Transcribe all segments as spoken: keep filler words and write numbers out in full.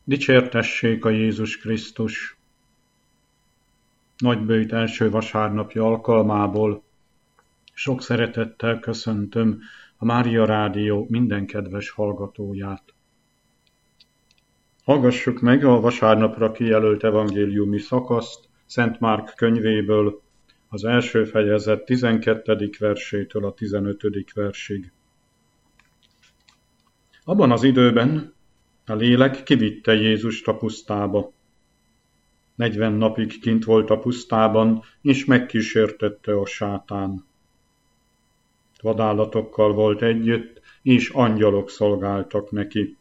Dicsértessék a Jézus Krisztus! Nagyböjt első vasárnapi alkalmából sok szeretettel köszöntöm a Mária Rádió minden kedves hallgatóját. Hallgassuk meg a vasárnapra kijelölt evangéliumi szakaszt Szent Márk könyvéből, az első fejezet tizenkettedik versétől a tizenötödik versig. Abban az időben a lélek kivitte Jézust a pusztába. Negyven napig kint volt a pusztában, és megkísértette a sátán. Vadállatokkal volt együtt, és angyalok szolgáltak neki.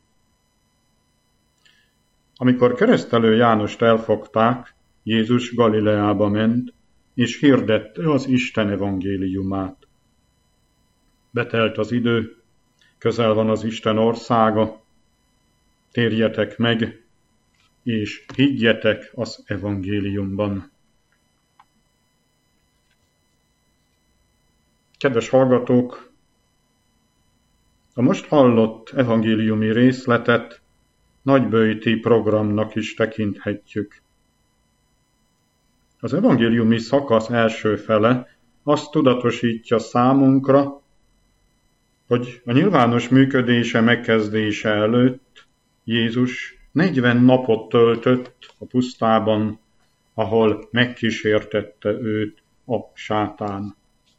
Amikor keresztelő Jánost elfogták, Jézus Galileába ment, és hirdette az Isten evangéliumát. Betelt az idő, közel van az Isten országa, térjetek meg, és higgyetek az evangéliumban. Kedves hallgatók, a most hallott evangéliumi részletet nagyböjti programnak is tekinthetjük. Az evangéliumi szakasz első fele azt tudatosítja számunkra, hogy a nyilvános működése megkezdése előtt Jézus negyven napot töltött a pusztában, ahol megkísértette őt a sátán.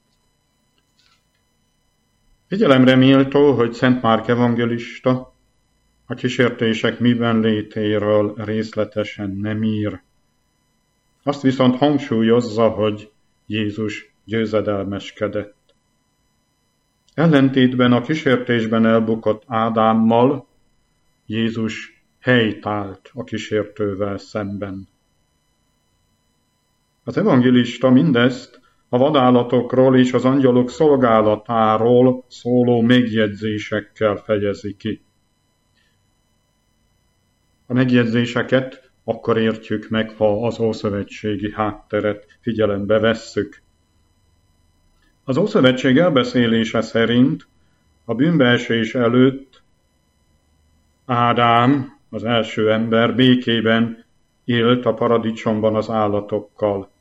Figyelemre méltó, hogy Szent Márk evangélista a kísértések miben létéről részletesen nem ír. Azt viszont hangsúlyozza, hogy Jézus győzedelmeskedett. Ellentétben a kísértésben elbukott Ádámmal, Jézus helytált a kísértővel szemben. Az evangélista mindezt a vadállatokról és az angyalok szolgálatáról szóló megjegyzésekkel fejezi ki. A megjegyzéseket akkor értjük meg, ha az ószövetségi hátteret figyelembe vesszük. Az Ószövetség elbeszélése szerint a bűnbeesés előtt Ádám, az első ember békében élt a paradicsomban az állatokkal.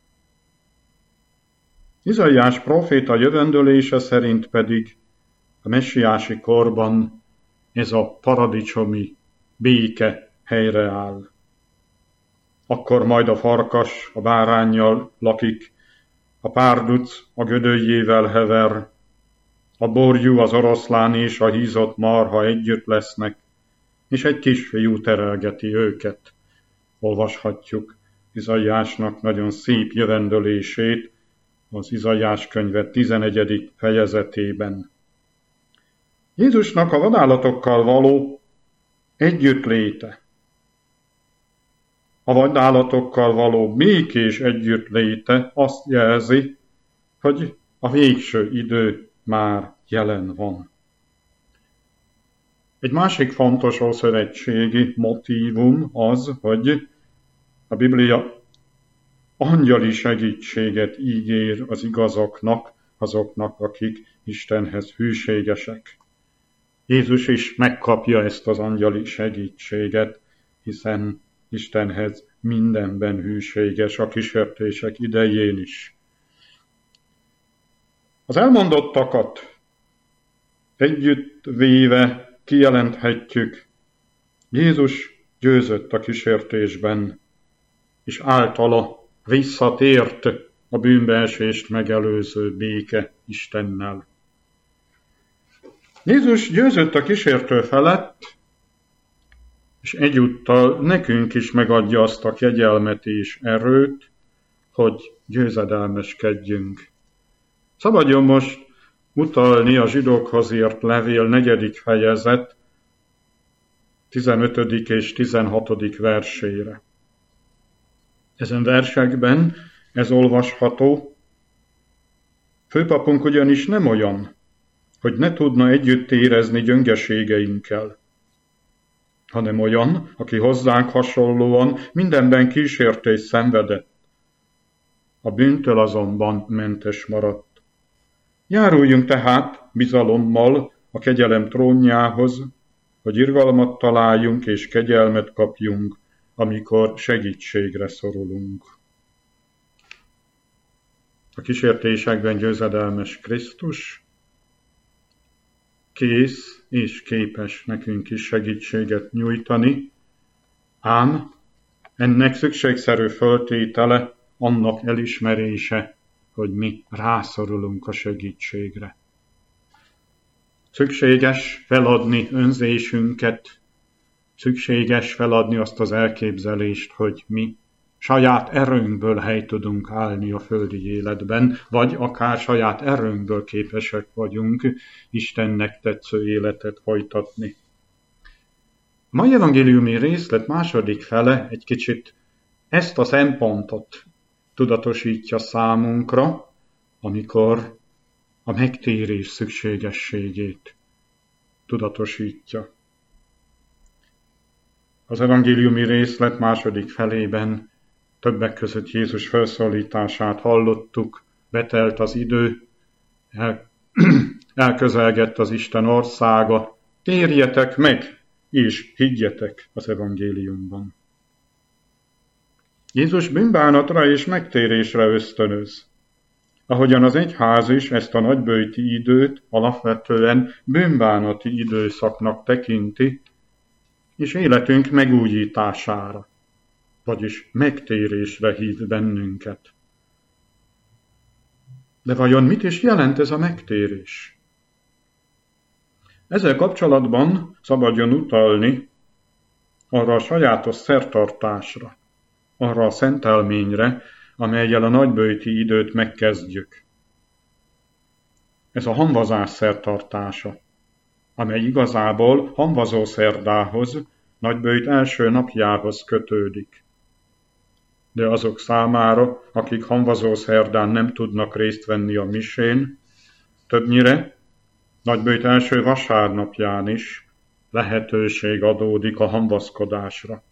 Izaiás próféta jövendölése szerint pedig a messiási korban ez a paradicsomi béke helyreáll. Akkor majd a farkas a báránnyal lakik, a párduc a gödöljével hever, a borjú, az oroszlán és a hízott marha együtt lesznek, és egy kisfiú terelgeti őket. Olvashatjuk Izaiásnak nagyon szép jövendölését az Izaiás könyve tizenegyedik fejezetében. Jézusnak a vadállatokkal való együttléte, a vadállatokkal való békés együttléte azt jelzi, hogy a végső idő már jelen van. Egy másik fontos ószövetségi motívum az, hogy a Biblia angyali segítséget ígér az igazoknak, azoknak, akik Istenhez hűségesek. Jézus is megkapja ezt az angyali segítséget, hiszen Istenhez mindenben hűséges a kísértések idején is. Az elmondottakat együtt véve kijelenthetjük, Jézus győzött a kísértésben, és általa visszatért a bűnbeesést megelőző béke Istennel. Jézus győzött a kísértő felett, és egyúttal nekünk is megadja azt a kegyelmet és erőt, hogy győzedelmeskedjünk. Szabadjon most utalni a zsidókhoz írt levél negyedik fejezet tizenötödik és tizenhatodik versére. Ezen versekben ez olvasható: Főpapunk ugyanis nem olyan, hogy ne tudna együtt érezni gyöngeségeinkkel, hanem olyan, aki hozzánk hasonlóan mindenben kísértést szenvedett. A bűntől azonban mentes maradt. Járuljunk tehát bizalommal a kegyelem trónjához, hogy irgalmat találjunk és kegyelmet kapjunk, amikor segítségre szorulunk. A kísértésekben győzedelmes Krisztus kész és képes nekünk is segítséget nyújtani, ám ennek szükségszerű föltétele annak elismerése, hogy mi rászorulunk a segítségre. Szükséges feladni önzésünket, szükséges feladni azt az elképzelést, hogy mi saját erőnkből hely tudunk állni a földi életben, vagy akár saját erőnkből képesek vagyunk Istennek tetsző életet folytatni. A mai evangéliumi részlet második fele egy kicsit ezt a szempontot tudatosítja számunkra, amikor a megtérés szükségességét tudatosítja. Az evangéliumi részlet második felében többek között Jézus felszólítását hallottuk, betelt az idő, el, elközelgett az Isten országa, térjetek meg, és higgyetek az evangéliumban. Jézus bűnbánatra és megtérésre ösztönöz. Ahogyan az egyház is ezt a nagyböjti időt alapvetően bűnbánati időszaknak tekinti, és életünk megújítására, vagyis megtérésre hív bennünket. De vajon mit is jelent ez a megtérés? Ezzel kapcsolatban szabadjon utalni arra a sajátos szertartásra, arra a szentelményre, amellyel a nagyböjti időt megkezdjük. Ez a hamvazás szertartása, amely igazából hamvazó szerdához, nagyböjt első napjához kötődik. De azok számára, akik hamvazó szerdán nem tudnak részt venni a misén, többnyire nagyböjt első vasárnapján is lehetőség adódik a hamvaszkodásra.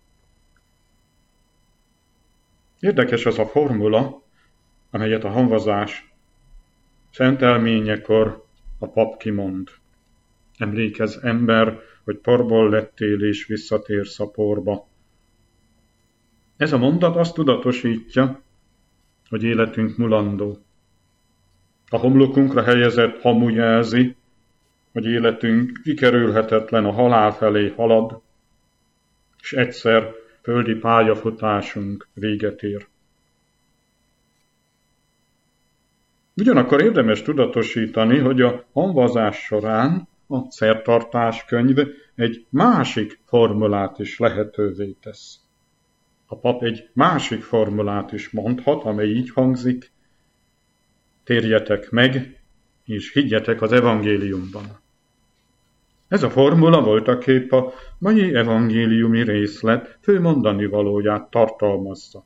Érdekes az a formula, amelyet a hamvazás szentelményekor a pap kimond. Emlékezz, ember, hogy porból lettél és visszatérsz a porba. Ez a mondat azt tudatosítja, hogy életünk mulandó. A homlokunkra helyezett hamu jelzi, hogy életünk kikerülhetetlen a halál felé halad, és egyszer földi pályafutásunk véget ér. Ugyanakkor érdemes tudatosítani, hogy a hamvazás során a szertartáskönyv egy másik formulát is lehetővé tesz. A pap egy másik formulát is mondhat, amely így hangzik: térjetek meg, és higgyetek az evangéliumban. Ez a formula voltaképp a mai evangéliumi részlet fő mondani valóját tartalmazza.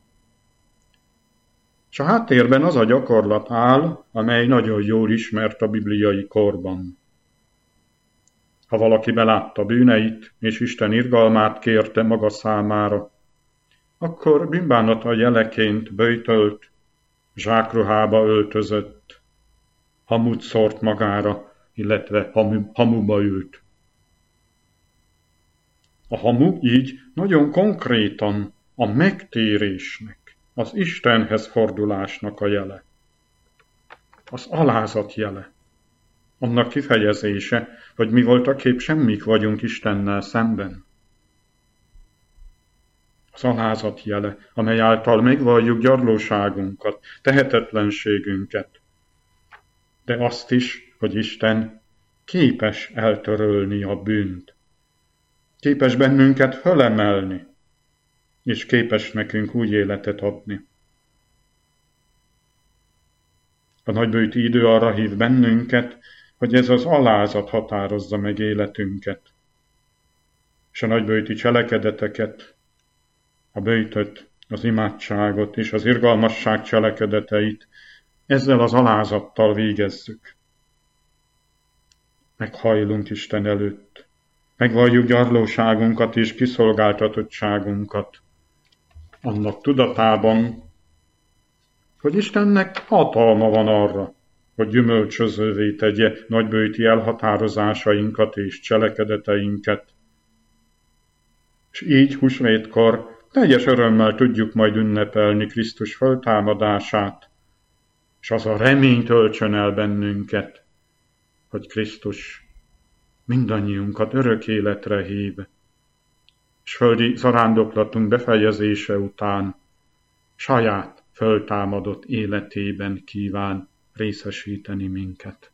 És a háttérben az a gyakorlat áll, amely nagyon jól ismert a bibliai korban. Ha valaki belátta bűneit, és Isten irgalmát kérte maga számára, akkor bűnbánata jeleként böjtölt, zsákruhába öltözött, hamut szórt magára, illetve hamu, hamuba ült. A hamu így nagyon konkrétan a megtérésnek, az Istenhez fordulásnak a jele. Az alázat jele. Annak kifejezése, hogy mi voltaképp semmik vagyunk Istennel szemben. Az alázat jele, amely által megvalljuk gyarlóságunkat, tehetetlenségünket, de azt is, hogy Isten képes eltörölni a bűnt. Képes bennünket fölemelni, és képes nekünk új életet adni. A nagyböjti idő arra hív bennünket, hogy ez az alázat határozza meg életünket, és a nagyböjti cselekedeteket, a böjtöt, az imádságot és az irgalmasság cselekedeteit ezzel az alázattal végezzük. Meghajlunk Isten előtt, megvalljuk gyarlóságunkat és kiszolgáltatottságunkat, annak tudatában, hogy Istennek hatalma van arra, hogy gyümölcsözővé tegye nagyböjti elhatározásainkat és cselekedeteinket, és így húsvétkor teljes örömmel tudjuk majd ünnepelni Krisztus föltámadását, és az a remény töltsön el bennünket, hogy Krisztus mindannyiunkat örök életre hív, és földi zarándoklatunk befejezése után saját föltámadott életében kíván részesíteni minket.